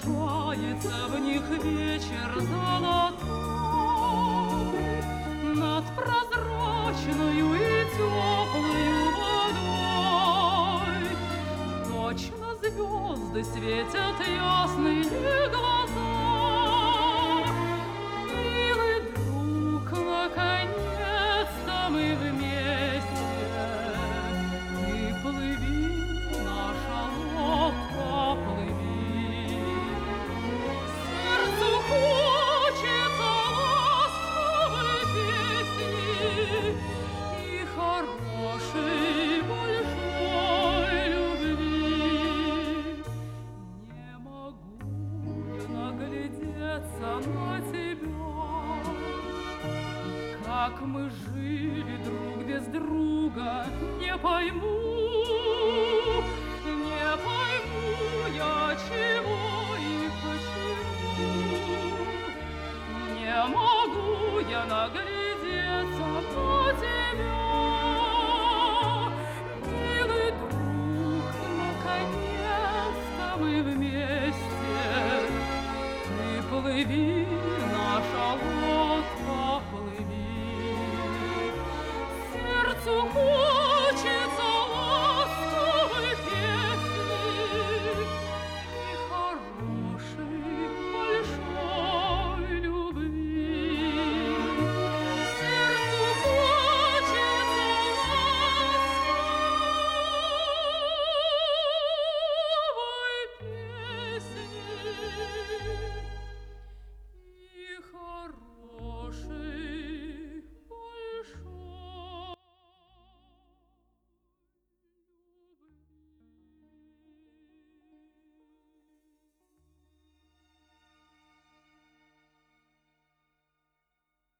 отражается в них вечер золотой над прозрачною и теплою водой. Точно звезды светят ясные глаза. Милый друг, наконец-то мы вместе. Ты плыви, наша лодка, плыви. Сердцу хочется ласковой песни и хорошей большой любви. Не могу я наглядеться на тебя, как мы жили друг без друга, не пойму я, чего и почему. Не могу я наглядеться на тебя.